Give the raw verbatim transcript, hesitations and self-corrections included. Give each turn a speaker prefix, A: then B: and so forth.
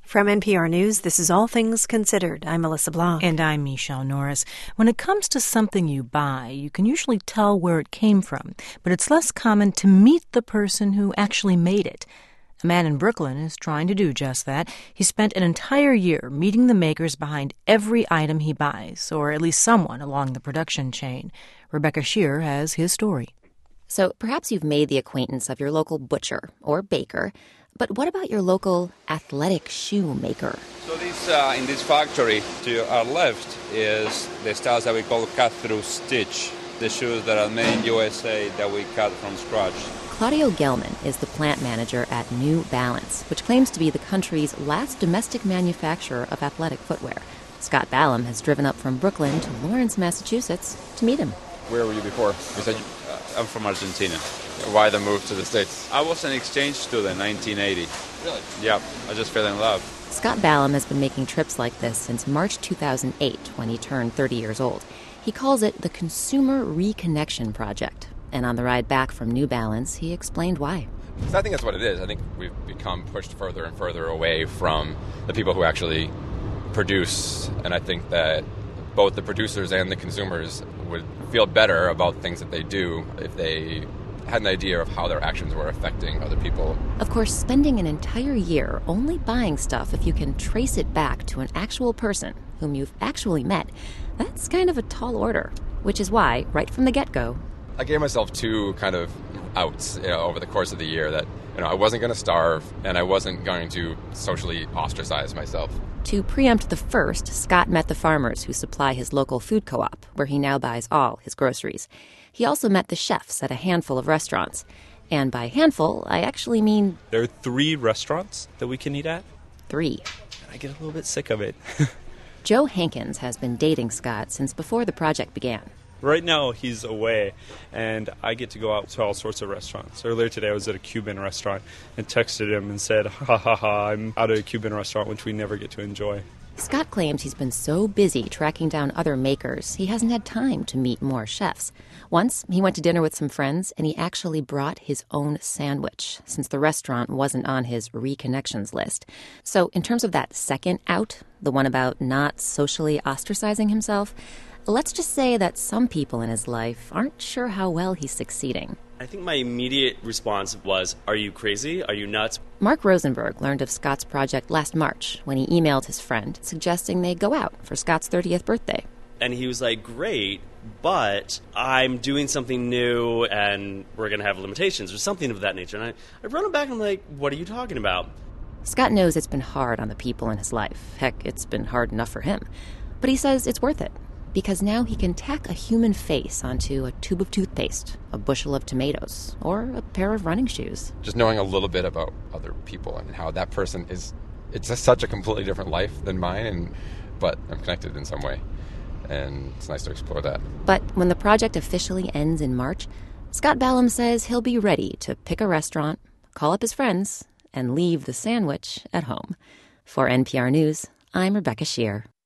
A: From N P R News, this is All Things Considered. I'm Melissa Blanc.
B: And I'm Michelle Norris. When it comes to something you buy, you can usually tell where it came from, but it's less common to meet the person who actually made it. A man in Brooklyn is trying to do just that. He spent an entire year meeting the makers behind every item he buys, or at least someone along the production chain. Rebecca Shear has his story.
C: So perhaps you've made the acquaintance of your local butcher or baker, but what about your local athletic shoe maker?
D: So this, uh, in this factory to our left is the styles that we call cut-through stitch, the shoes that are made in U S A that we cut from scratch.
C: Claudio Gelman is the plant manager at New Balance, which claims to be the country's last domestic manufacturer of athletic footwear. Scott Ballum has driven up from Brooklyn to Lawrence, Massachusetts to meet him.
E: Where were you before? You said you...
D: uh, I'm from Argentina.
E: Why the move to the States?
D: I was an exchange student in nineteen eighty.
E: Really?
D: Yeah, I just fell in love.
C: Scott Ballum has been making trips like this since March two thousand eight, when he turned thirty years old. He calls it the Consumer Reconnection Project. And on the ride back from New Balance, he explained why.
E: So I think that's what it is. I think we've become pushed further and further away from the people who actually produce. And I think that both the producers and the consumers would feel better about things that they do if they had an idea of how their actions were affecting other people.
C: Of course, spending an entire year only buying stuff if you can trace it back to an actual person whom you've actually met, that's kind of a tall order. Which is why, right from the get-go,
E: I gave myself two kind of outs, you know, over the course of the year that, you know, I wasn't going to starve and I wasn't going to socially ostracize myself.
C: To preempt the first, Scott met the farmers who supply his local food co-op, where he now buys all his groceries. He also met the chefs at a handful of restaurants. And by handful, I actually mean...
F: There are three restaurants that we can eat at.
C: Three.
F: I get a little bit sick of it.
C: Joe Hankins has been dating Scott since before the project began.
F: Right now, he's away, and I get to go out to all sorts of restaurants. Earlier today, I was at a Cuban restaurant and texted him and said, ha ha ha, I'm out at a Cuban restaurant, which we never get to enjoy.
C: Scott claims he's been so busy tracking down other makers, he hasn't had time to meet more chefs. Once, he went to dinner with some friends, and he actually brought his own sandwich, since the restaurant wasn't on his reconnections list. So in terms of that second out, the one about not socially ostracizing himself, let's just say that some people in his life aren't sure how well he's succeeding.
G: I think my immediate response was, are you crazy? Are you nuts?
C: Mark Rosenberg learned of Scott's project last March when he emailed his friend suggesting they go out for Scott's thirtieth birthday.
G: And he was like, great, but I'm doing something new and we're going to have limitations or something of that nature. And I, I wrote him back and I'm like, what are you talking about?
C: Scott knows it's been hard on the people in his life. Heck, it's been hard enough for him. But he says it's worth it, because now he can tack a human face onto a tube of toothpaste, a bushel of tomatoes, or a pair of running shoes.
E: Just knowing a little bit about other people and how that person is, it's just such a completely different life than mine, and but I'm connected in some way, and it's nice to explore that.
C: But when the project officially ends in March, Scott Ballum says he'll be ready to pick a restaurant, call up his friends, and leave the sandwich at home. For N P R News, I'm Rebecca Shear.